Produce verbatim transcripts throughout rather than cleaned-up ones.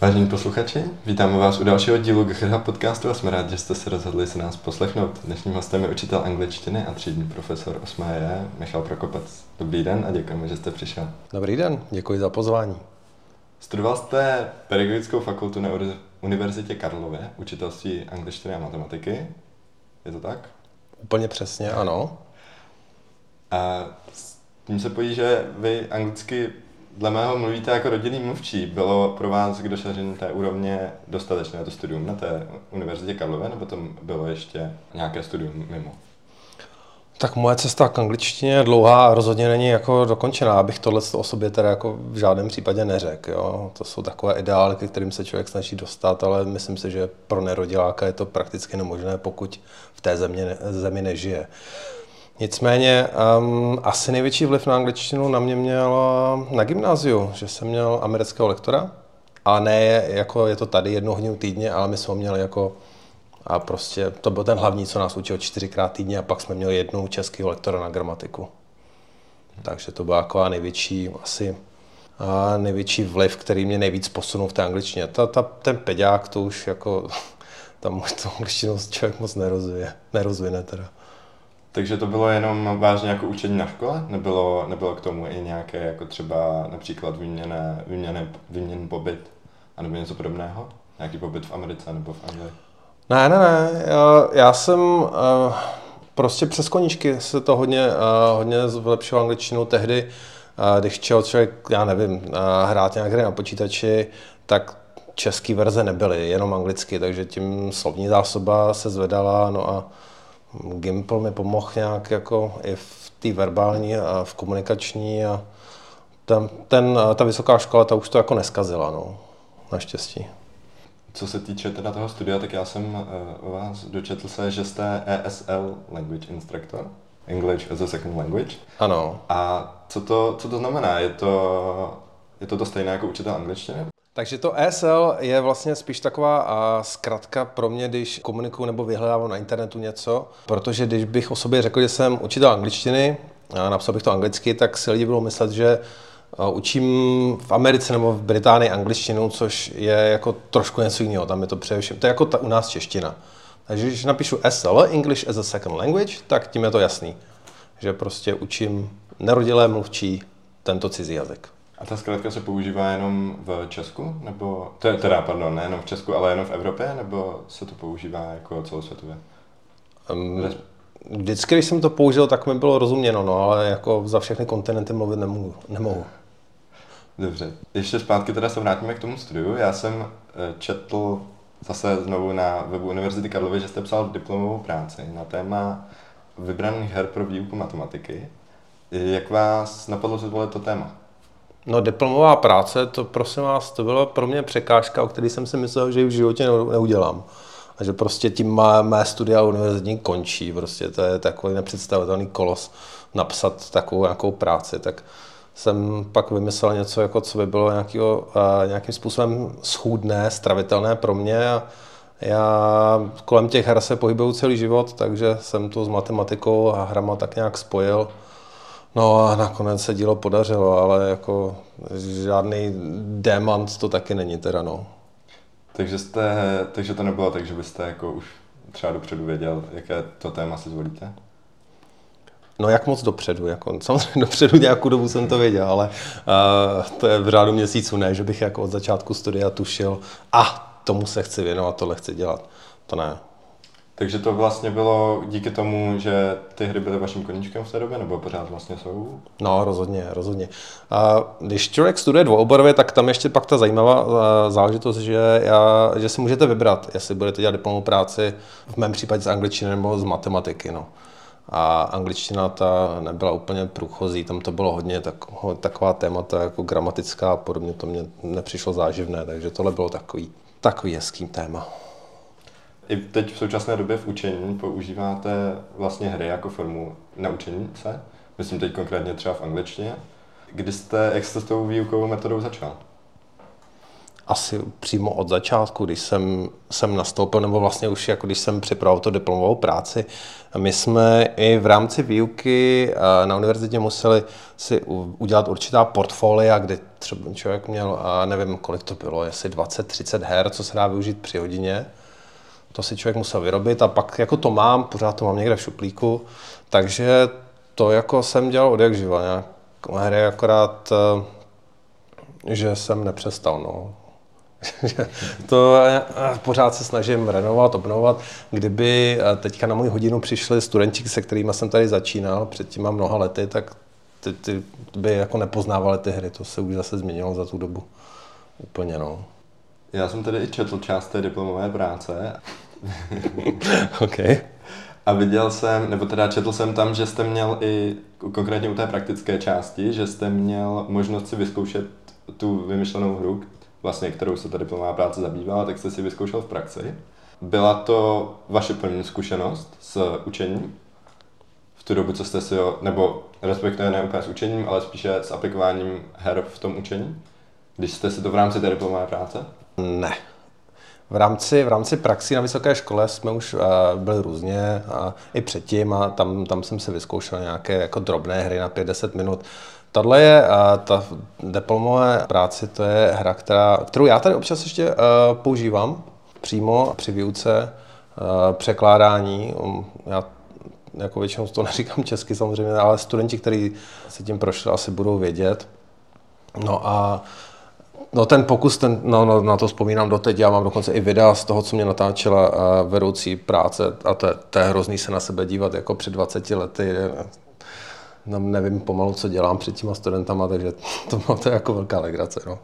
Vážení posluchači, vítáme vás u dalšího dílu GeoHerha podcastu a jsme rádi, že jste se rozhodli si nás poslechnout. Dnešním hostem je učitel angličtiny a třídní profesor osmé J, Michal Prokopec. Dobrý den a děkujeme, že jste přišel. Dobrý den, děkuji za pozvání. Studoval jste pedagogickou fakultu na Univerzitě Karlově, učitelství angličtiny a matematiky. Je to tak? Úplně přesně, ano. A s tím se pojí, že vy anglicky dle mého mluvíte jako rodinný mluvčí. Bylo pro vás k dosažení té úrovně dostatečné to studium na té Univerzitě Karlově, nebo tam bylo ještě nějaké studium mimo? Tak moje cesta k angličtině je dlouhá a rozhodně není jako dokončená, abych tohle o sobě teda jako v žádném případě neřekl. Jo. To jsou takové ideály, ke kterým se člověk snaží dostat, ale myslím si, že pro nerodiláka je to prakticky nemožné, pokud v té země, zemi nežije. Nicméně um, asi největší vliv na angličtinu na mě měl na gymnáziu, že jsem měl amerického lektora a ne jako je to tady jednu hodinu týdně, ale my jsme ho měli jako a prostě to byl ten hlavní, co nás učil čtyřikrát týdně a pak jsme měli jednou českého lektora na gramatiku. Takže to byla jako největší asi a největší vliv, který mě nejvíc posunul v té angličtině. Ta, ta, ten peďák to už jako tam už tu angličtinu člověk moc nerozvije, nerozvine teda. Takže to bylo jenom vážně jako učení na škole? Nebylo, nebylo k tomu i nějaké jako třeba například výměné, výměné, výměný pobyt a nebo něco podobného? Nějaký pobyt v Americe nebo v Anglii? Ne, ne, ne. Já, já jsem uh, prostě přes koníčky se to hodně, uh, hodně zlepšil angličtinu tehdy, uh, když chtěl člověk, já nevím, uh, hrát nějaké hry na počítači, tak české verze nebyly, jenom anglicky, takže tím slovní zásoba se zvedala, no a Gimple mi pomohl nějak jako i v té verbální a v komunikační a ten, ten, ta vysoká škola ta už to jako neskazila, no, naštěstí. Co se týče teda toho studia, tak já jsem uh, u vás dočetl se, že jste E S L Language Instructor, English as a Second Language. Ano. A co to, co to znamená? Je to, je to to stejné jako učitel angličtiny? Takže to E S L je vlastně spíš taková a zkratka pro mě, když komunikuju nebo vyhledávám na internetu něco, protože když bych o sobě řekl, že jsem učitel angličtiny a napsal bych to anglicky, tak si lidi budou myslet, že učím v Americe nebo v Británii angličtinu, což je jako trošku něco jiného, tam je to především, to je jako ta, u nás čeština. Takže když napíšu E S L, English as a Second Language, tak tím je to jasný, že prostě učím nerodilé mluvčí tento cizí jazyk. A ta zkratka se používá jenom v Česku? Nebo, teda, pardon, nejenom v Česku, ale jenom v Evropě? Nebo se to používá jako celosvětově? Um, vždycky, když jsem to použil, tak mi bylo rozuměno, no, ale jako za všechny kontinenty mluvit nemohu. nemohu. Dobře. Ještě zpátky teda se vrátíme k tomu studiu. Já jsem četl zase znovu na webu Univerzity Karlovy, že jste psal diplomovou práci na téma vybraných her pro výuku matematiky. Jak vás napadlo zvolit to téma? No, diplomová práce, to prosím vás, to byla pro mě překážka, o které jsem si myslel, že ji v životě neudělám. A že prostě tím má, mé studia univerzitní končí, prostě to je takový nepředstavitelný kolos napsat takovou nějakou práci, tak jsem pak vymyslel něco, jako co by bylo nějakýho, uh, nějakým způsobem schůdné, stravitelné pro mě a já kolem těch her se pohybuju celý život, takže jsem to s matematikou a hrama tak nějak spojil. No a nakonec se dílo podařilo, ale jako žádný démant to taky není teda, no. Takže, jste, takže to nebylo tak, že byste jako už třeba dopředu věděl, jaké to téma si zvolíte? No jak moc dopředu, jako samozřejmě dopředu nějakou dobu jsem to věděl, ale uh, to je v řádu měsíců, ne, že bych jako od začátku studia tušil, a tomu se chci věnovat, tohle chci dělat, to ne. Takže to vlastně bylo díky tomu, že ty hry byly vaším koníčkem v té době, nebo pořád vlastně jsou? No, rozhodně, rozhodně. A když člověk studuje dvouoborově, tak tam ještě pak ta zajímavá záležitost, že, já, že si můžete vybrat, jestli budete dělat diplomovou práci, v mém případě z angličtiny nebo z matematiky. No. A angličtina ta nebyla úplně průchozí, tam to bylo hodně tak, taková témata jako gramatická a podobně, to mě nepřišlo záživné, takže tohle bylo takový, takový hezký téma. I teď v současné době v učení používáte vlastně hry jako formu naučení se, myslím teď konkrétně třeba v angličtině. Kdy jste, jak jste s tou výukovou metodou začal? asi přímo od začátku, když jsem, jsem nastoupil, nebo vlastně už jako když jsem připravoval to diplomovou práci. My jsme i v rámci výuky na univerzitě museli si udělat určitá portfolia, kde třeba člověk měl, nevím, kolik to bylo, jestli dvacet třicet her, co se dá využít při hodině. To si člověk musel vyrobit a pak jako to mám, pořád to mám někde v šuplíku, takže to jako jsem dělal od jak živa, nějak hry, akorát, že jsem nepřestal, no. To pořád se snažím renovovat, obnovovat. Kdyby teďka na moji hodinu přišli studenti, se kterými jsem tady začínal před těma mnoha lety, tak ty, ty by jako nepoznávali ty hry, to se už zase změnilo za tu dobu. Úplně, no. Já jsem tady i četl část té diplomové práce. OK. A viděl jsem, nebo teda četl jsem tam, že jste měl i, konkrétně u té praktické části, že jste měl možnost si vyzkoušet tu vymyšlenou hru, vlastně, kterou se ta diplomová práce zabývala, tak jste si vyzkoušel v praxi. Byla to vaše první zkušenost s učením? V tu dobu, co jste si ho, nebo respektive ne úplně s učením, ale spíše s aplikováním her v tom učení? Když jste si to v rámci té diplomové práce? Ne. V rámci, v rámci praxi na vysoké škole jsme už uh, byli různě a i předtím a tam, tam jsem si vyzkoušel nějaké jako drobné hry na pět deset minut. Tahle je, uh, ta diplomové práci, to je hra, která, kterou já tady občas ještě uh, používám přímo při výuce, uh, překládání. Um, já jako většinou to neříkám česky samozřejmě, ale studenti, kteří si tím prošli, asi budou vědět. No a No ten pokus, ten, no, no, na to vzpomínám doteď, já mám dokonce i videa z toho, co mě natáčela uh, vedoucí práce a to, to je hrozný se na sebe dívat jako před dvaceti lety. No, nevím pomalu, co dělám před těma studentama, takže to, to je jako velká legrace. No.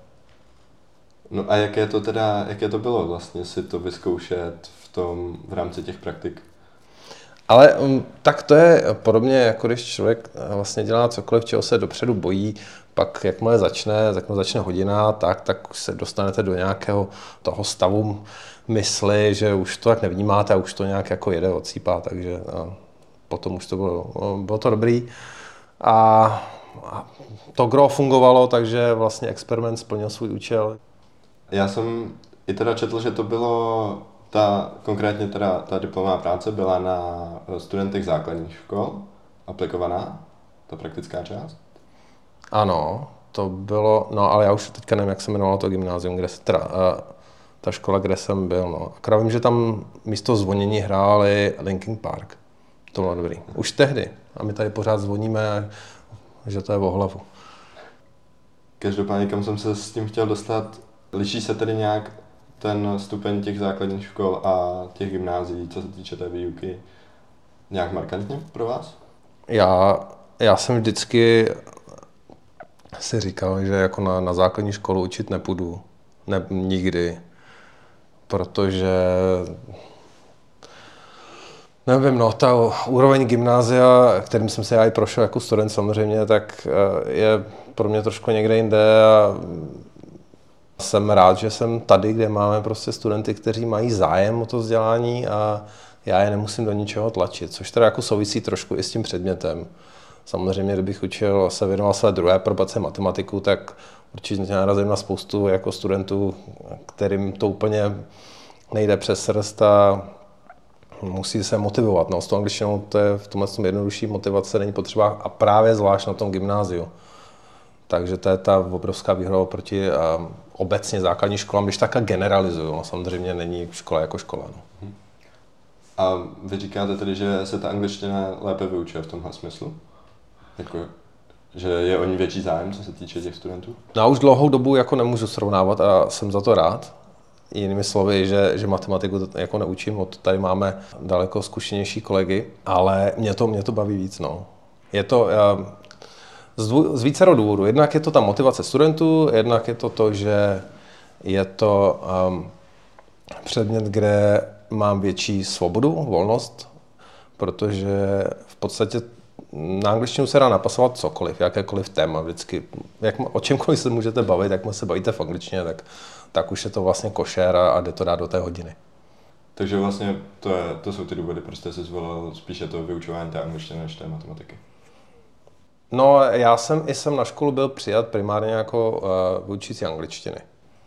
No a jaké to teda, jaké to bylo vlastně si to vyzkoušet v tom, v rámci těch praktik? Ale um, tak to je podobně, jako když člověk vlastně dělá cokoliv, čeho se dopředu bojí, pak jakmile začne, jakmile začne hodina, tak, tak se dostanete do nějakého toho stavu mysli, že už to tak nevnímáte a už to nějak jako jede, odsýpá, takže a potom už to bylo, bylo to dobrý. A, a to gro fungovalo, takže vlastně experiment splnil svůj účel. Já jsem i teda četl, že to bylo, ta, konkrétně teda ta diplomová práce byla na studentech základních škol aplikovaná, ta praktická část. Ano, to bylo, no ale já už teďka nevím, jak se jmenovalo to gymnázium, kde se, teda, uh, ta škola, kde jsem byl, no. Akorát vím, že tam místo zvonění hráli Linkin Park. To bylo dobrý. Už tehdy. A my tady pořád zvoníme, že to je o hlavu. Každopádně, kam jsem se s tím chtěl dostat, liší se tedy nějak ten stupeň těch základních škol a těch gymnázií, co se týče té výuky, nějak markantně pro vás? Já, já jsem vždycky si říkal, že jako na, na základní školu učit nepůjdu. Ne, nikdy. Protože nevím, no, ta úroveň gymnázia, kterým jsem se já i prošel jako student samozřejmě, tak je pro mě trošku někde jinde a jsem rád, že jsem tady, kde máme prostě studenty, kteří mají zájem o to vzdělání a já je nemusím do ničeho tlačit, což teda jako souvisí trošku i s tím předmětem. Samozřejmě, kdybych učil, se věnoval své druhé probace matematiku, tak určitě narazím na spoustu jako studentů, kterým to úplně nejde přes srst a musí se motivovat. No, s tou angličtinou to je v tomhle jednodušší, motivace není potřeba a právě zvlášť na tom gymnáziu. Takže to je ta obrovská výhoda proti obecně základní školám, když tak generalizuju. No, samozřejmě není škola jako škola. No. A vy říkáte tedy, že se ta angličtina lépe vyučuje v tomhle smyslu? Jako, že je o ní větší zájem, co se týče těch studentů? No, já už dlouhou dobu jako nemůžu srovnávat a jsem za to rád. Jinými slovy, že, že matematiku jako neučím, od tady máme daleko zkušenější kolegy, ale mě to, mě to baví víc. No. Je to z, dvů, z vícero důvodů. Jednak je to ta motivace studentů, jednak je to to, že je to um, předmět, kde mám větší svobodu, volnost, protože v podstatě na angličtinu se dá napasovat cokoliv, jakékoliv téma, vždycky, jak, o čemkoliv se můžete bavit, jak se bavíte v angličtině, tak, tak už je to vlastně košer a, a jde to dát do té hodiny. Takže vlastně to, je, to jsou ty důvody, proč jste si zvolil spíše to vyučování té angličtiny než té matematiky. No, já jsem i jsem na školu byl přijat primárně jako uh, vyučící angličtiny.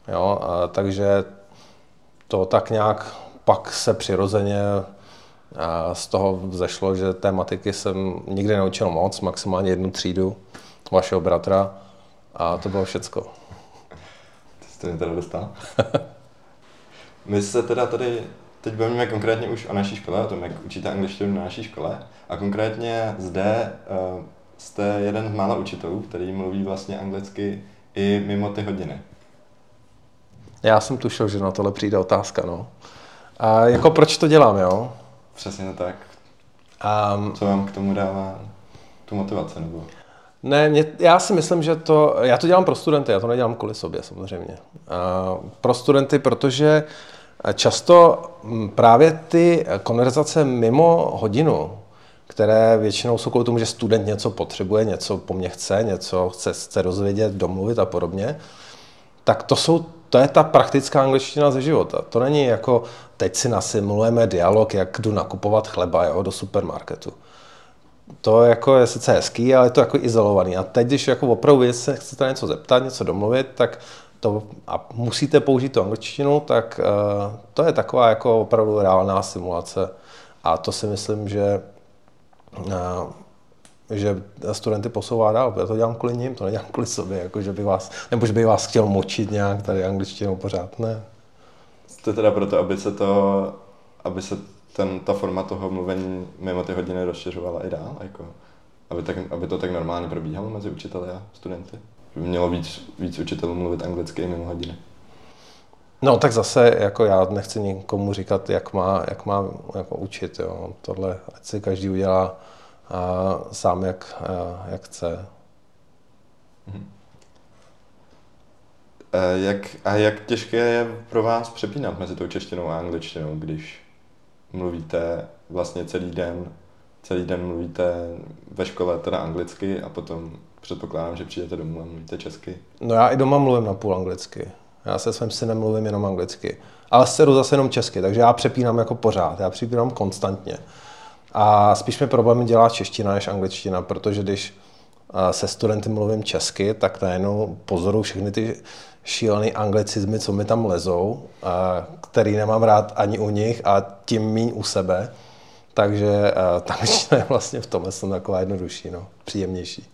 Jo, a takže to tak nějak pak se přirozeně a z toho vzešlo, že té matiky jsem nikdy neučil moc, maximálně jednu třídu vašeho bratra a to bylo všecko. Ty jste mě teda dostal. My se teda tady teď bavíme konkrétně už o naší škole, o tom, jak učíte angličtinu na naší škole. A konkrétně zde uh, jste jeden z mála učitelů, který mluví vlastně anglicky i mimo ty hodiny. Já jsem tušil, že na tohle přijde otázka, no. A jako proč to dělám, jo? Přesně tak. Um, Co vám k tomu dává tu motivaci, nebo? Ne, mě, já si myslím, že to, já to dělám pro studenty, já to nedělám kvůli sobě samozřejmě. A pro studenty, protože často právě ty konverzace mimo hodinu, které většinou jsou kvůli tomu, že student něco potřebuje, něco po mně chce, něco chce, chce dozvědět, domluvit a podobně, tak to jsou, to je ta praktická angličtina ze života. To není jako, teď si nasimulujeme dialog, jak jdu nakupovat chleba, jo, do supermarketu. To jako je sice hezký, ale je to jako izolovaný. A teď, když jako opravdu vy se chcete něco zeptat, něco domluvit, tak to a musíte použít tu angličtinu, tak uh, to je taková jako opravdu reálná simulace. A to si myslím, že, uh, že studenty posouvá dál. Já to dělám kvůli nim, to nedělám kvůli sobě, jako že bych vás, nebo že bych vás chtěl močit nějak tady angličtinou pořád, ne. Jste teda proto, aby se to, aby se ten, ta forma toho mluvení mimo ty hodiny rozšiřovala i dál, jako, aby, tak, aby to tak normálně probíhalo mezi učiteli a studenty? Že by mělo víc, víc učitelů mluvit anglicky i mimo hodiny? No tak zase jako já nechci nikomu říkat, jak má, jak má jako učit. Jo. Tohle ať si každý udělá a, sám, jak, a, jak chce. Mhm. A jak, a jak těžké je pro vás přepínat mezi tou češtinou a angličtinou, když mluvíte vlastně celý den, celý den mluvíte ve škole teda anglicky a potom předpokládám, že přijdete domů a mluvíte česky? No já i doma mluvím napůl anglicky. Já se svým synem mluvím jenom anglicky. Ale s dcerou zase jenom česky, takže já přepínám jako pořád, já přepínám konstantně. A spíš mi problémy dělá čeština než angličtina, protože když se studenty mluvím česky, tak najednou pozoruju všechny ty šílený anglicizmy, co mi tam lezou, který nemám rád ani u nich a tím míň u sebe. Takže ta angličtina je vlastně v tomhle jsem taková jednodušší, no, příjemnější.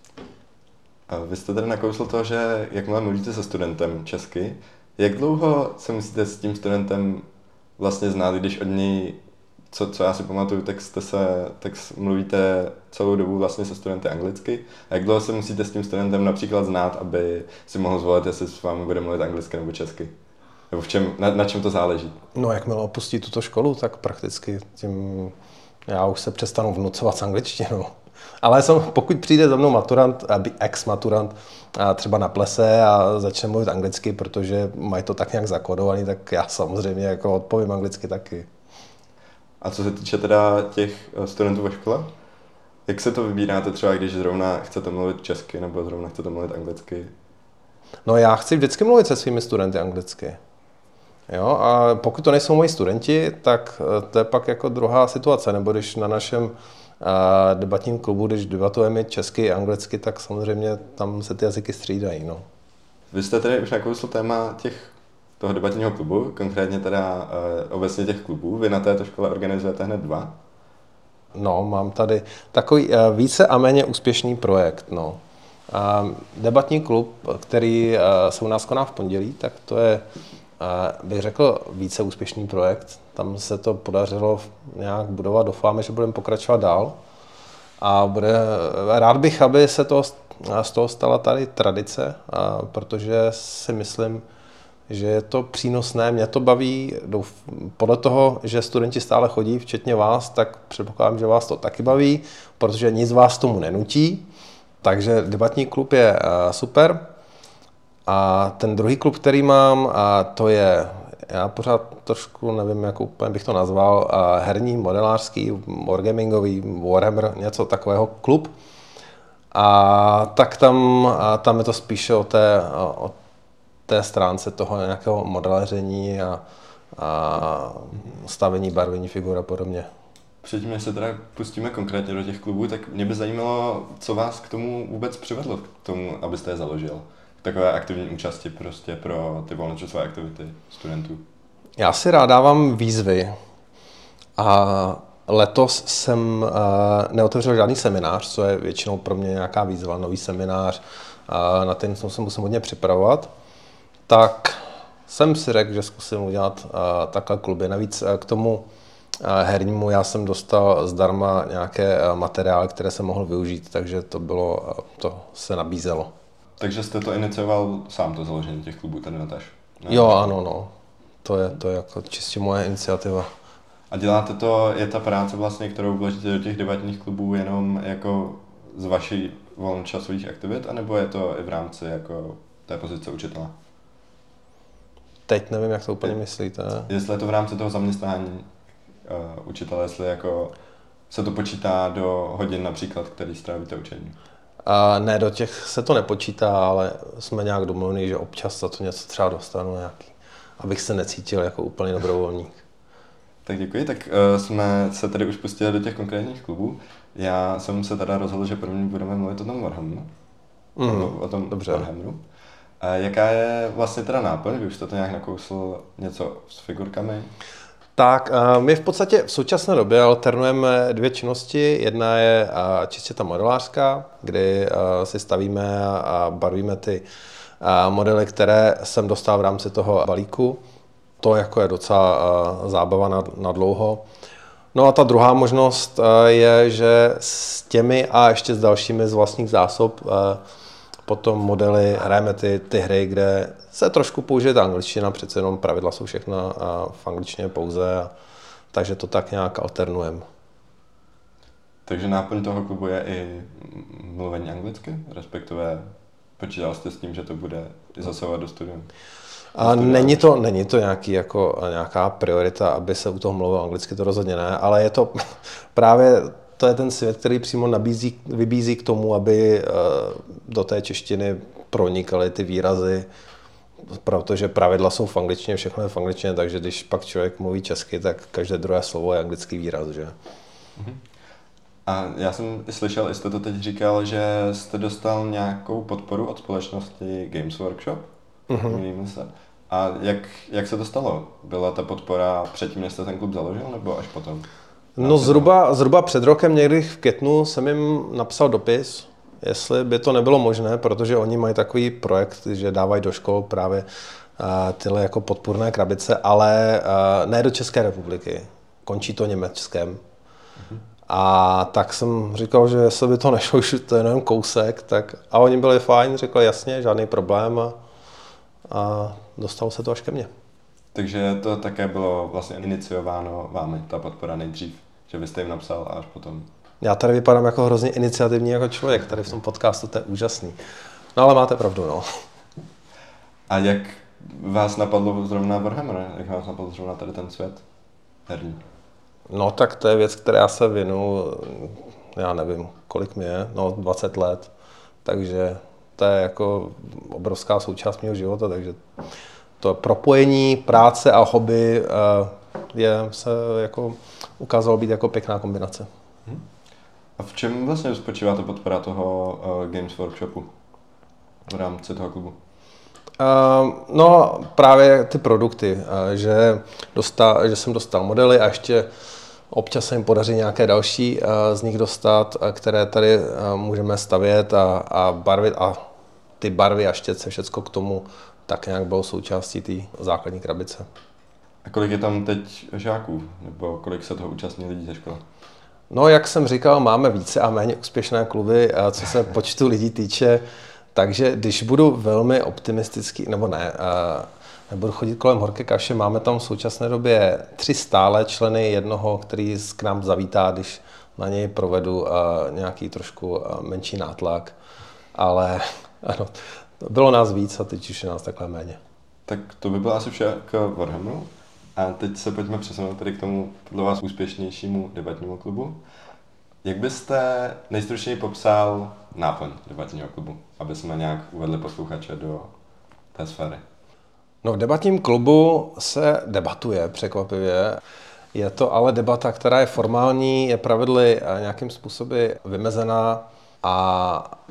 A vy jste tady nakousl to, že jakmile mluvíte se studentem česky, jak dlouho se musíte s tím studentem vlastně znát, když od něj, co, co já si pamatuju, tak, jste se, tak mluvíte celou dobu vlastně se studenty anglicky. A jak dlouho se musíte s tím studentem například znát, aby si mohl zvolit, jestli s vámi bude mluvit anglicky nebo česky? Nebo v čem, na, na čem to záleží? No, jakmile opustí tuto školu, tak prakticky tím já už se přestanu vnucovat s angličtinou. Ale jsem, pokud přijde za mnou maturant, ex-maturant, a třeba na plese a začne mluvit anglicky, protože mají to tak nějak zakodovaný, tak já samozřejmě jako odpovím anglicky taky. A co se týče teda těch studentů ve škole? Jak se to vybíráte třeba, když zrovna chcete mluvit česky nebo zrovna chcete mluvit anglicky? No já chci vždycky mluvit se svými studenty anglicky. Jo, a pokud to nejsou moji studenti, tak to je pak jako druhá situace, nebo když na našem a debatním klubu, když debatujeme česky a anglicky, tak samozřejmě tam se ty jazyky střídají. No. Vy jste tedy už nakousl téma těch, toho debatního klubu, konkrétně teda e, obecně těch klubů. Vy na této škole organizujete hned dva? No, mám tady takový e, více a méně úspěšný projekt. No. A debatní klub, který e, se u nás koná v pondělí, tak to je, e, bych řekl, více úspěšný projekt. Tam se to podařilo nějak budovat, doufáme, že budeme pokračovat dál. A bude, rád bych, aby se to, z toho stala tady tradice, a protože si myslím, že je to přínosné, mě to baví. Douf, podle toho, že studenti stále chodí, včetně vás, tak předpokládám, že vás to taky baví, protože nic vás tomu nenutí. Takže debatní klub je super. A ten druhý klub, který mám, a to je, já pořád trošku nevím, jak úplně bych to nazval, herní, modelářský, wargamingový, Warhammer, něco takového klub. A tak tam, a tam je to spíše o té, o té stránce toho nějakého modelaření a, a stavení, barvení figur a podobně. Předtím, než se teda pustíme konkrétně do těch klubů, tak mě by zajímalo, co vás k tomu vůbec přivedlo, k tomu, abyste je založil. takové aktivní účasti prostě pro ty volnočasové aktivity studentů? Já si rád dávám výzvy a letos jsem neotevřel žádný seminář, co je většinou pro mě nějaká výzva, nový seminář, na ten se musím hodně připravovat. Tak jsem si řekl, že zkusím udělat takhle kluby. Navíc k tomu hernímu já jsem dostal zdarma nějaké materiály, které jsem mohl využít, takže to bylo, to se nabízelo. Takže jste to inicioval sám, to založení těch klubů, tady Nataš? Jo, ano, no. To je, to je jako čistě moje iniciativa. A děláte to, je ta práce vlastně, kterou vložíte do těch debatních klubů jenom jako z vaší volnočasových aktivit, anebo je to i v rámci jako té pozice učitele? Teď nevím, jak to úplně myslíte. Jestli je to v rámci toho zaměstnání uh, učitele, jestli jako se to počítá do hodin například, který strávíte učení? A ne, do těch se to nepočítá, ale jsme nějak domluvení, že občas za to něco třeba dostanu nějaký, abych se necítil jako úplný dobrovolník. Tak děkuji, tak uh, jsme se tady už pustili do těch konkrétních klubů. Já jsem se teda rozhodl, že první budeme mluvit o tom Warhammeru. Mm, o tom dobře. Warhammeru. A jaká je vlastně teda náplň? Vy už jste to nějak nakousl něco s figurkami? Tak, my v podstatě v současné době alternujeme dvě činnosti. Jedna je čistě ta modelářská, kdy si stavíme a barvíme ty modely, které jsem dostal v rámci toho balíku. To jako je docela zábava na, na dlouho. No a ta druhá možnost je, že s těmi a ještě s dalšími z vlastních zásob potom modely, hrajeme ty, ty hry, kde se trošku použije ta angličtina, přece jenom pravidla jsou všechna v angličtině pouze, a, takže to tak nějak alternujeme. Takže náplň toho klubu je i mluvení anglicky, respektive počítal jste s tím, že to bude i zasahovat do studia? A není to, není to nějaký, jako, nějaká priorita, aby se u toho mluvilo anglicky, to rozhodně ne, ale je to právě, to je ten svět, který přímo nabízí, vybízí k tomu, aby do té češtiny pronikaly ty výrazy, protože pravidla jsou v angličtině, všechno je v angličtině, takže když pak člověk mluví česky, tak každé druhé slovo je anglický výraz, že? Mhm. A já jsem slyšel, jste to teď říkal, že jste dostal nějakou podporu od společnosti Games Workshop, mm-hmm. se. A jak, jak se to stalo? Byla ta podpora předtím, než jste ten klub založil, nebo až potom? No zhruba, zhruba před rokem někdy v květnu jsem jim napsal dopis, jestli by to nebylo možné, protože oni mají takový projekt, že dávají do škol právě uh, tyhle jako podpůrné krabice, ale uh, ne do České republiky. Končí to Německem. Mm-hmm. A tak jsem říkal, že jestli by to nešlo, už to je jenom kousek, tak a oni byli fajn, řekli jasně, žádný problém a, a dostalo se to až ke mně. Takže to také bylo vlastně iniciováno vámi, ta podpora nejdřív, že vy jste jim napsal a až potom. Já tady vypadám jako hrozně iniciativní jako člověk, tady v tom podcastu, to je úžasný. No ale máte pravdu, no. A jak vás napadlo zrovna Warhammer? Jak vás napadlo zrovna tady ten svět herní? No tak to je věc, které já se věnu, já nevím, kolik mi je, no dvacet let, takže to je jako obrovská součást mého života, takže to propojení práce a hobby je, se jako ukázalo být jako pěkná kombinace. A v čem vlastně spočívá ta podpora toho uh, Games Workshopu v rámci toho klubu? Uh, no právě ty produkty, uh, že, dostal, že jsem dostal modely a ještě občas se jim podaří nějaké další uh, z nich dostat, uh, které tady uh, můžeme stavět a, a barvit a ty barvy a štětce, všecko k tomu tak nějak bylo součástí té základní krabice. A kolik je tam teď žáků? Nebo kolik se toho účastní lidí ze školy? No, jak jsem říkal, máme více a méně úspěšné kluby, co se počtu lidí týče, takže když budu velmi optimistický, nebo ne, nebudu chodit kolem horké kaše, máme tam v současné době tři stále členy, jednoho, který k nám zavítá, když na něj provedu nějaký trošku menší nátlak, ale ano, bylo nás víc a teď už je nás takhle méně. Tak to by bylo asi vše k Warhammeru. A teď se pojďme přesunout tady k tomu podle vás úspěšnějšímu debatnímu klubu. Jak byste nejstručněji popsal náplň debatního klubu, aby jsme nějak uvedli posluchače do té sféry? No v debatním klubu se debatuje překvapivě. Je to ale debata, která je formální, je pravidly nějakým způsobem vymezená a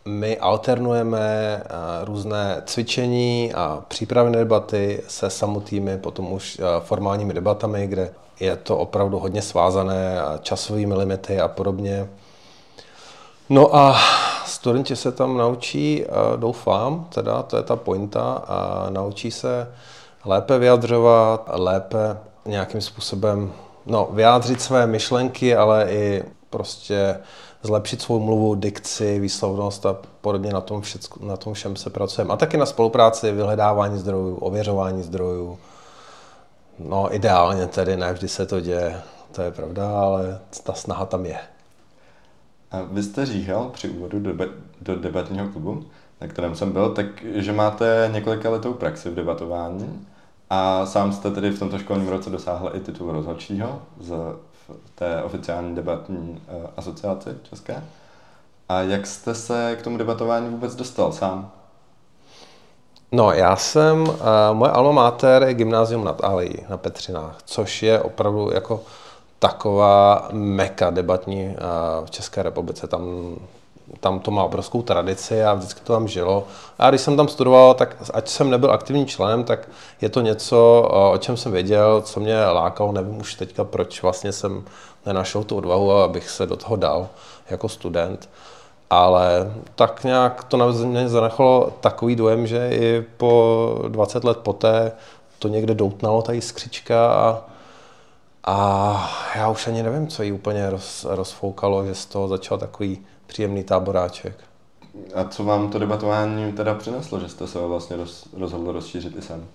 my alternujeme různé cvičení a přípravné debaty se samotnými, potom už formálními debatami, kde je to opravdu hodně svázané časovými limity a podobně. No a studenti se tam naučí, doufám, teda to je ta pointa, a naučí se lépe vyjadřovat, lépe nějakým způsobem no, vyjádřit své myšlenky, ale i prostě zlepšit svou mluvu, dikci, výslovnost a podobně na tom, všecko, na tom všem se pracujeme. A taky na spolupráci, vyhledávání zdrojů, ověřování zdrojů. No ideálně tedy, ne vždy se to děje, to je pravda, ale ta snaha tam je. A vy jste říkal při úvodu do, deba- do debatního klubu, na kterém jsem byl, tak že máte několika letou praxi v debatování a sám jste tedy v tomto školním roce dosáhl i titul rozhodčího z té oficiální debatní uh, asociaci české. A jak jste se k tomu debatování vůbec dostal sám? No, já jsem, uh, moje alma mater je Gymnázium nad Alí na Petřinách, což je opravdu jako taková meka debatní uh, v České republice. Tam, tam to má obrovskou tradici a vždycky to tam žilo. A když jsem tam studoval, tak ať jsem nebyl aktivním členem, tak je to něco, o čem jsem věděl, co mě lákalo. Nevím už teďka, proč vlastně jsem nenašel tu odvahu, abych se do toho dal jako student. Ale tak nějak to na mě zanechalo takový dojem, že i po dvacet let poté to někde doutnalo, ta jiskřička a, a já už ani nevím, co jí úplně roz, rozfoukalo, že z toho začal takový příjemný táboráček. A co vám to debatování teda přineslo, že jste se vlastně roz, rozhodl rozšířit i sem?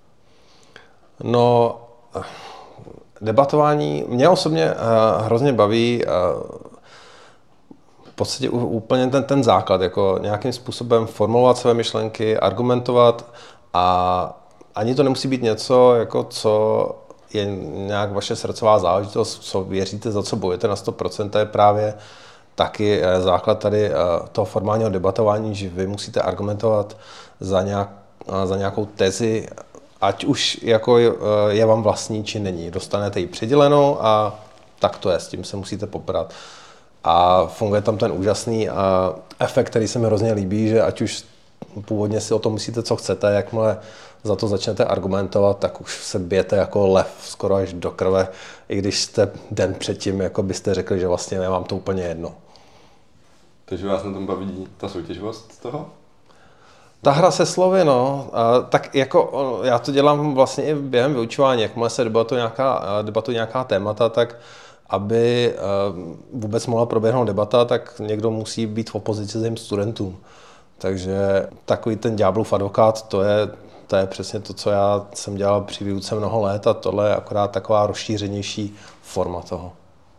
No, debatování mě osobně uh, hrozně baví uh, v podstatě úplně ten, ten základ, jako nějakým způsobem formulovat své myšlenky, argumentovat a ani to nemusí být něco, jako co je nějak vaše srdcová záležitost, co věříte, za co bojujete na sto procent, to je právě taky základ tady toho formálního debatování, že vy musíte argumentovat za, nějak, za nějakou tezi, ať už jako je vám vlastní, či není. Dostanete ji přidělenou a tak to je, s tím se musíte poprat. A funguje tam ten úžasný efekt, který se mi hrozně líbí, že ať už původně si o tom myslíte, co chcete, jakmile za to začnete argumentovat, tak už se bijete jako lev skoro až do krve, i když jste den předtím, jako byste řekli, že vlastně je vám to úplně jedno. Takže vás na tom baví ta soutěživost z toho? Ta hra se slovy, no. A, tak jako já to dělám vlastně i během vyučování, jakmile se debatuje nějaká, debatuje nějaká témata, tak aby vůbec mohla proběhnout debata, tak někdo musí být v opozici svým studentům. Takže takový ten ďáblův advokát, to je, to je přesně to, co já jsem dělal při výuce mnoho let a tohle je akorát taková rozšířenější forma toho.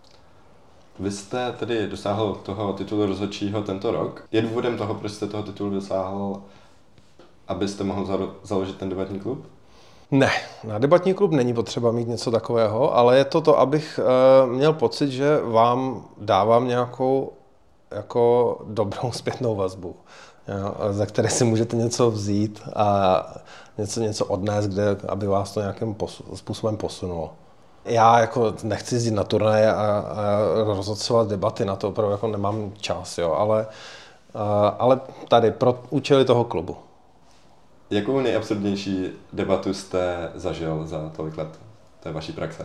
Vy jste tedy dosáhl toho titulu rozhodčího tento rok. Je důvodem toho, proč jste toho titulu dosáhl, abyste mohl zalo- založit ten debatní klub? Ne, na debatní klub není potřeba mít něco takového, ale je to to, abych e, měl pocit, že vám dávám nějakou jako dobrou zpětnou vazbu, jo, za které si můžete něco vzít a něco, něco odnést, kde, aby vás to nějakým posu- způsobem posunulo. Já jako nechci jezdit na turnaje a, a rozhodcovat debaty, na to opravdu jako nemám čas, jo, ale, a, ale tady pro účely toho klubu. Jakou nejabsurdnější debatu jste zažil za tolik let té vaší praxe?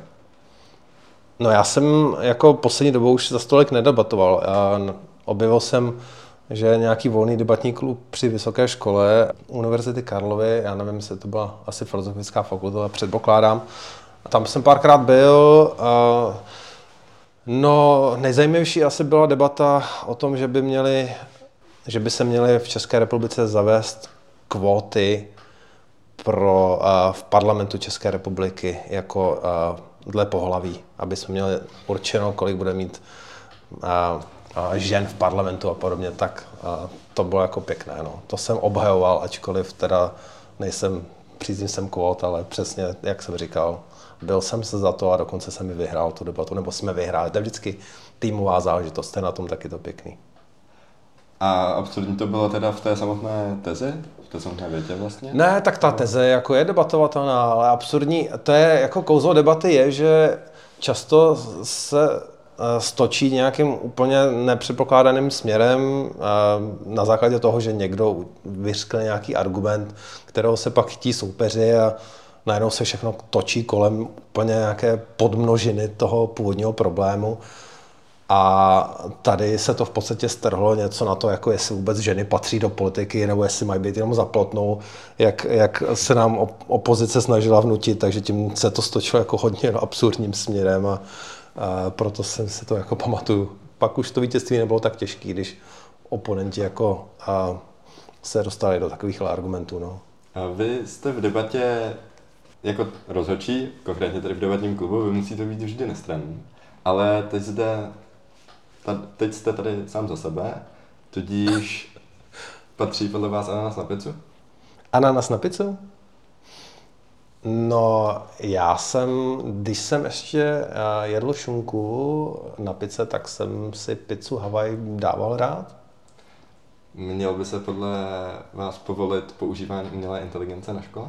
No já jsem jako poslední dobou už za stolik nedebatoval. Já objevil jsem, že nějaký volný debatní klub při vysoké škole Univerzity Karlovy, já nevím, jestli to byla asi filozofická fakulta, ale předpokládám. Tam jsem párkrát byl. No nejzajímavější asi byla debata o tom, že by, měli, že by se měly v České republice zavést kvóty pro, uh, v parlamentu České republiky jako uh, dle pohlaví, aby jsme měli určeno, kolik bude mít uh, uh, žen v parlamentu a podobně, tak uh, to bylo jako pěkné. No. To jsem obhajoval, ačkoliv teda nejsem příznivcem kvót, ale přesně, jak jsem říkal, byl jsem se za to a dokonce jsem mi vyhrál tu debatu, nebo jsme vyhráli. To je vždycky týmová záležitost, to je na tom taky to pěkný. A absurdní to bylo teda v té samotné tezi? V té samotné větě vlastně? Ne, tak ta teze jako je debatovatelná, ale absurdní, to je jako kouzlo debaty je, že často se stočí nějakým úplně nepředpokládaným směrem na základě toho, že někdo vyřkne nějaký argument, kterého se pak chytí soupeři a najednou se všechno točí kolem úplně nějaké podmnožiny toho původního problému. A tady se to v podstatě strhlo něco na to, jako jestli vůbec ženy patří do politiky, nebo jestli mají být jenom za plotnou, jak, jak se nám opozice snažila vnutit, takže tím se to stočilo jako hodně absurdním směrem a, a proto jsem si to jako pamatuju. Pak už to vítězství nebylo tak těžké, když oponenti jako a, se dostali do takových argumentů. No. A vy jste v debatě jako rozhodčí, konkrétně tady v debatním klubu, vy musíte být vždy nestranný, ale teď zde Teď jste tady sám za sebe, tudíž patří podle vás ananas na pizzu? Ananas na pizzu? No, já jsem, když jsem ještě jedl šunku na pice, tak jsem si pizzu Hawaii dával rád. Měl by se podle vás povolit používání umělé inteligence na škole?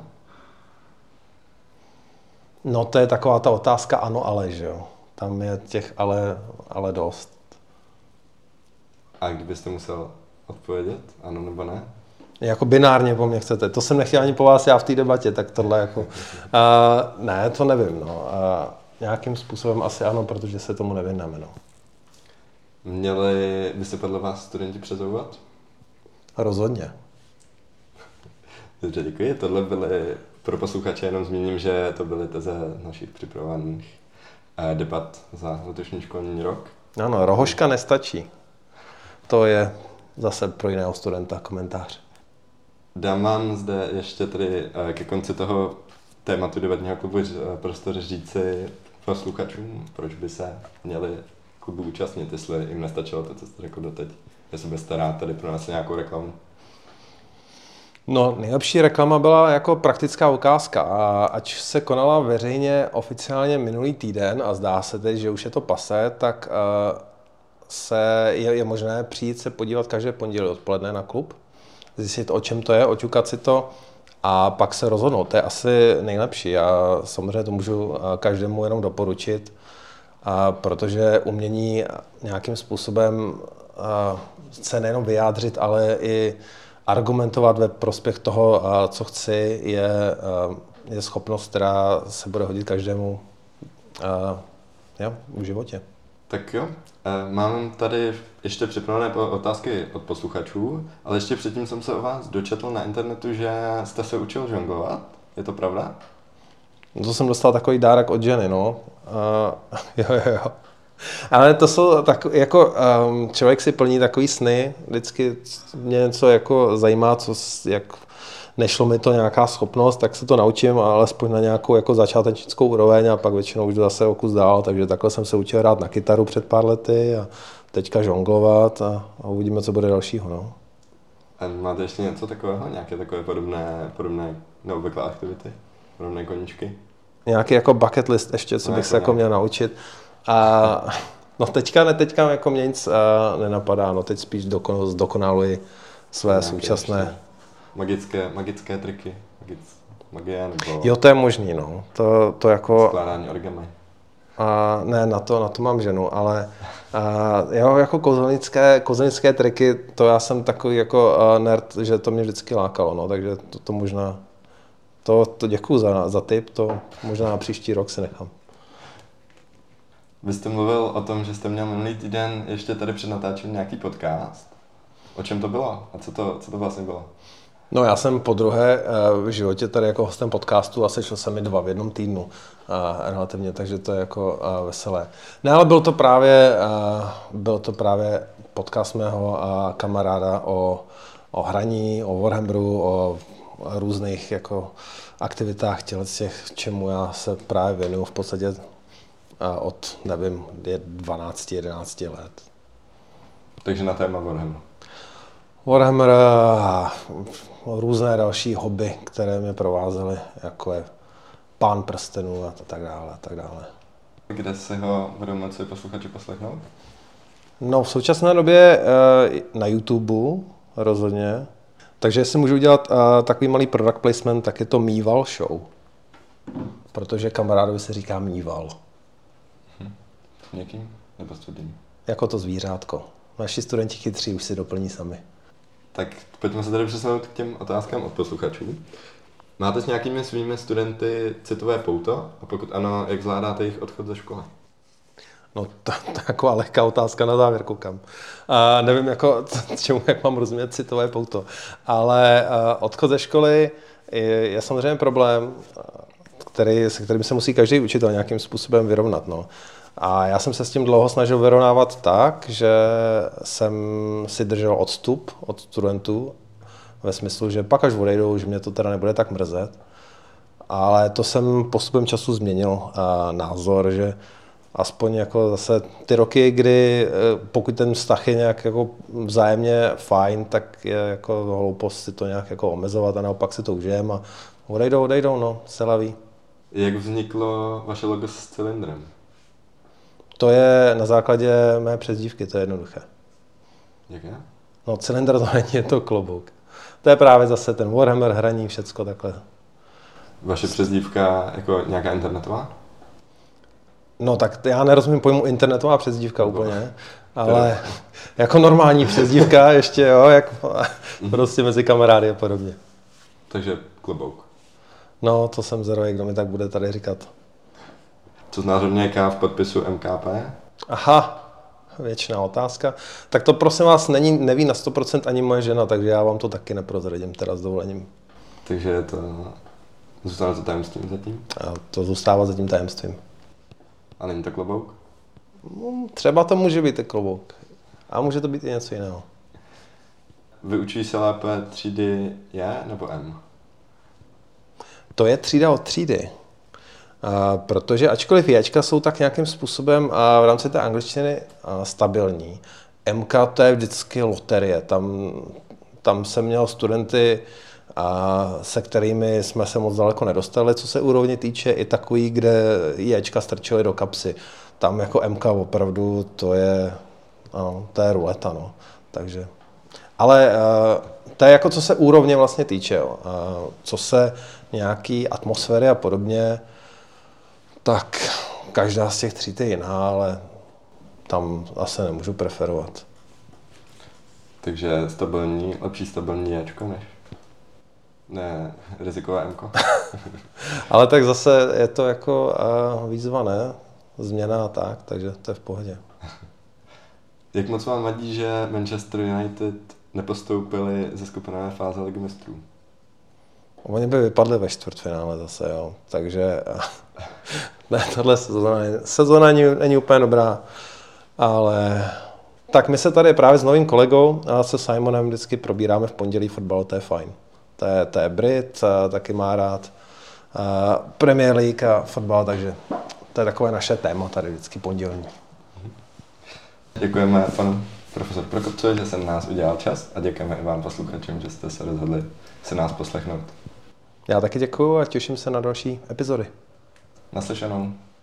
No, to je taková ta otázka ano, ale, že jo. Tam je těch ale, ale dost. A kdybyste musel odpovědět, ano nebo ne? Jako binárně po mně chcete. To jsem nechtěl ani po vás já v té debatě, tak tohle jako... Uh, ne, to nevím, no. Uh, nějakým způsobem asi ano, protože se tomu nevěneme, no. Měli by se podle vás studenti přezouvat? Rozhodně. Dobře, děkuji. Tohle byly pro posluchače, jenom zmíním, že to byly teze našich připravovaných uh, debat za letošní školní rok. Ano, rohoška nestačí. To je zase pro jiného studenta komentář. Dám vám zde ještě tedy ke konci toho tématu debatního klubu prostor říci posluchačům, proč by se měli klubu účastnit, jestli jim nestačilo to, co jste řekl doteď. Jestli byste rád tady pro nás nějakou reklamu. No, nejlepší reklama byla jako praktická ukázka. A ať se konala veřejně oficiálně minulý týden a zdá se teď, že už je to pasé, tak uh, se je, je možné přijít se podívat každé pondělí odpoledne na klub, zjistit, o čem to je, oťukat si to a pak se rozhodnout. To je asi nejlepší. Já samozřejmě to můžu každému jenom doporučit, a protože umění nějakým způsobem se nejenom vyjádřit, ale i argumentovat ve prospěch toho, co chci, je, je schopnost, která se bude hodit každému jo, v životě. Tak jo, mám tady ještě připravené otázky od posluchačů, ale ještě předtím jsem se o vás dočetl na internetu, že jste se učil žonglovat. Je to pravda? No to jsem dostal takový dárek od ženy, no. Uh, jo, jo, jo. Ale to jsou tak, jako um, člověk si plní takový sny, vždycky mě něco jako zajímá, co, jak nešlo mi to nějaká schopnost, tak se to naučím, ale alespoň na nějakou jako začátečnickou úroveň a pak většinou už jdu zase o kus dál, takže takhle jsem se učil hrát na kytaru před pár lety a teďka žonglovat a, a uvidíme, co bude dalšího, no. A máte ještě něco takového? Nějaké takové podobné, podobné neobvyklé aktivity? Podobné koníčky? Nějaký jako bucket list ještě, co no, bych jako se jako měl naučit. A no teďka, ne, teďka jako mě nic uh, nenapadá, no teď spíš dokon, zdokonaluji své nějaké současné... Ještě magické, magické triky, magic, magie nebo... Jo, to je možný, no. To, to jako... Skládání origami. A ne, na to, na to mám ženu, ale a, jo, jako kouzelnické, kouzelnické triky, to já jsem takový jako uh, nerd, že to mě vždycky lákalo, no, takže to, to možná, to, to děkuju za, za tip, to možná na příští rok si nechám. Vy jste mluvil o tom, že jste měl minulý týden ještě tady před natáčením nějaký podcast. O čem to bylo a co to, co to vlastně bylo? No já jsem po druhé v životě tady jako hostem podcastu a sešel jsem mi dva v jednom týdnu relativně, takže to je jako veselé. Ne, ale byl to právě, byl to právě podcast mého kamaráda o, o hraní, o Warhammeru, o různých jako aktivitách těch, čemu já se právě věnuju v podstatě od, nevím, dvanáct jedenáct let. Takže na téma Warhammeru. Warhammer a různé další hobby, které mě provázely, jako je Pán prstenů a tak dále, a tak dále. Kde si ho budou moci posluchači poslechnout? No v současné době na YouTube rozhodně. Takže jestli můžu udělat takový malý product placement, tak je to Mýval Show. Protože kamarádovi se říká Mýval. Hm. Někým? nebo studijní? Jako to zvířátko. Naši studenti chytří už si doplní sami. Tak pojďme se tady přesunout k těm otázkám od posluchačů. Máte s nějakými svými studenty citové pouto? A pokud ano, jak zvládáte jejich odchod ze školy? No, to je taková lehká otázka na závěr, koukám. A nevím, jako, čemu, jak mám rozumět citové pouto. Ale odchod ze školy je, je samozřejmě problém, který, se kterým se musí každý učitel nějakým způsobem vyrovnat. No. A já jsem se s tím dlouho snažil vyrovnávat tak, že jsem si držel odstup od studentů, ve smyslu, že pak až odejdou, že mě to teda nebude tak mrzet. Ale to jsem postupem času změnil a názor, že aspoň jako zase ty roky, kdy pokud ten vztah je nějak jako vzájemně fajn, tak je jako hloupost si to nějak jako omezovat a naopak si to užijem a odejdou, odejdou, no, se laví. Jak vzniklo vaše logo s cylindrem? To je na základě mé přezdívky, to je jednoduché. Jak je? No, cylindr to není, je to klobouk. To je právě zase ten Warhammer, hraní, všecko takhle. Vaše přezdívka jako nějaká internetová? No tak já nerozumím pojmu internetová přezdívka úplně, ale jako normální přezdívka ještě, jo, jak prostě mezi kamarády a podobně. Takže klobouk. No, to jsem zrovna, kdo mi tak bude tady říkat. Co znázorňuje K v podpisu M K P? Aha, věčná otázka. Tak to prosím vás není, neví na sto procent ani moje žena, takže já vám to taky neprozradím teda s dovolením. Takže je to, zůstane to tajemstvím zatím? A to zůstává zatím tajemstvím. A není to klobouk? Třeba to může být klobouk. A může to být i něco jiného. Vyučují se lépe třídy J nebo M? To je třída od třídy. A protože ačkoliv Jčka jsou tak nějakým způsobem a v rámci té angličtiny stabilní, Mka to je vždycky loterie. Tam, tam jsem měl studenty, a se kterými jsme se moc daleko nedostali, co se úrovně týče, i takový, kde Jčka strčili do kapsy. Tam jako Mka opravdu to je, ano, to je ruleta, no. Takže. Ale to je jako co se úrovně vlastně týče, jo. Co se nějaký atmosféry a podobně, tak každá z těch tříd je jiná, ale tam asi nemůžu preferovat. Takže stabilní, lepší stabilní Jčko než? Ne, rizikové Mko. Ale tak zase je to jako uh, výzva, ne? Změna a tak, takže to je v pohodě. Jak moc vám vadí, že Manchester United nepostoupili ze skupinové fáze Ligy mistrů? Oni by vypadli ve čtvrtfinále zase, jo. Takže ne, tohle sezóna, sezóna není, není úplně dobrá, ale tak my se tady právě s novým kolegou a se Simonem vždycky probíráme v pondělí fotbal, to je fajn. To je, to je Brit, taky má rád Premier League a fotbal, takže to je takové naše téma tady vždycky pondělní. Děkujeme panu profesoru Prokopcovi, že jsem nás udělal čas a děkujeme i vám posluchačům, že jste se rozhodli se nás poslechnout. Já taky děkuju a těším se na další epizody. Naslyšenou.